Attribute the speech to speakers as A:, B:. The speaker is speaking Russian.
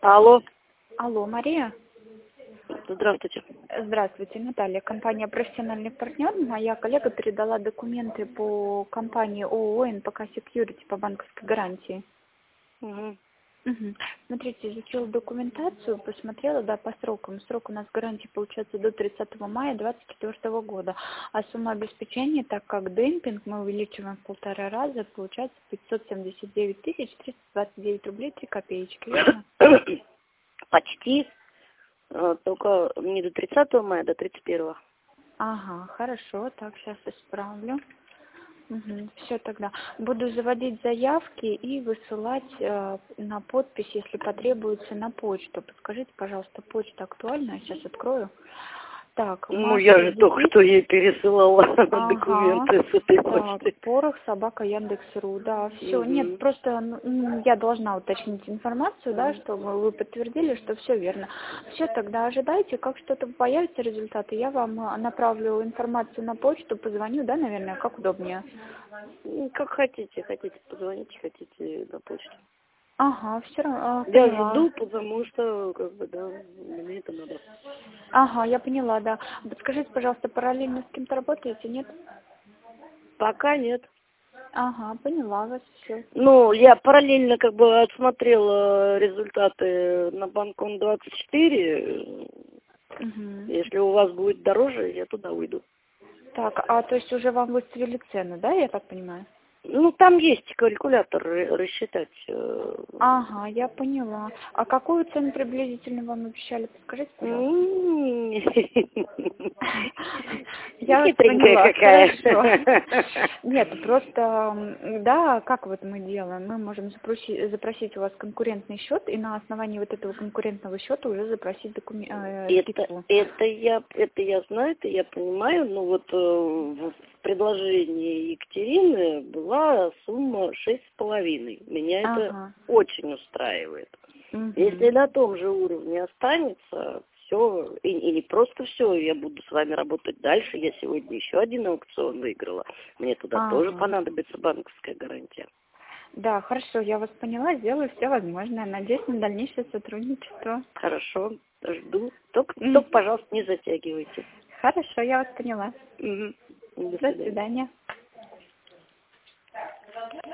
A: Алло.
B: Алло, Мария?
A: Здравствуйте.
B: Здравствуйте, Наталья. Компания «Профессиональный партнер». Моя коллега передала документы по компании ООО «НПК Security» по банковской гарантии.
A: Угу.
B: Угу. Смотрите, изучила документацию, посмотрела, да, по срокам. Срок у нас гарантии получается до 30 мая 2024 года. А сумма обеспечения, так как демпинг, мы увеличиваем в 1,5 раза, получается 579 329 рублей 3 копеечки, верно?
A: Почти. Только не до 30 мая, а до 31.
B: Ага, хорошо, так, сейчас исправлю. Все тогда. Буду заводить заявки и высылать на подпись, если потребуется, на почту. Подскажите, пожалуйста, почта актуальна? Я сейчас открою. Так,
A: Ну, я же только что ей пересылала документы с этой
B: так,
A: почты.
B: Порох, собака, Яндекс.ру, да, все. Нет, просто я должна уточнить информацию, да, чтобы вы подтвердили, что все верно. Все, тогда ожидайте, как что-то появится результаты, я вам направлю информацию на почту, позвоню, да, наверное, как удобнее.
A: Как хотите. Хотите позвоните, хотите на почту.
B: Ага, все равно,
A: Я
B: поняла.
A: жду, потому что, да, мне это надо.
B: Ага, я поняла, да. Подскажите, пожалуйста, параллельно с кем-то работаете, нет?
A: Пока нет.
B: Ага, поняла вас, все.
A: Ну, я параллельно отсмотрела результаты на Банкон 24. Если у вас будет дороже, я туда уйду.
B: Так, то есть уже вам выставили цену, да, я так понимаю?
A: Ну, там есть калькулятор рассчитать.
B: Ага, я поняла. А какую цену приблизительно вам обещали? Подскажите, пожалуйста. Я вас
A: Хитренькая
B: поняла,
A: какая.
B: хорошо. Нет, просто, да, как вот мы делаем? Мы можем запросить у вас конкурентный счет и на основании вот этого конкурентного счета уже запросить скидку.
A: Это я знаю, это я понимаю, но вот в предложении Екатерины была сумма 6,5. Меня это очень устраивает. Если на том же уровне останется, все, и не просто все, я буду с вами работать дальше. Я сегодня еще один аукцион выиграла. Мне туда тоже понадобится банковская гарантия.
B: Да, хорошо, я вас поняла, сделаю все возможное. Надеюсь на дальнейшее сотрудничество.
A: Хорошо, жду. Только, пожалуйста, не затягивайте.
B: Хорошо, я вас поняла.
A: До
B: До свидания.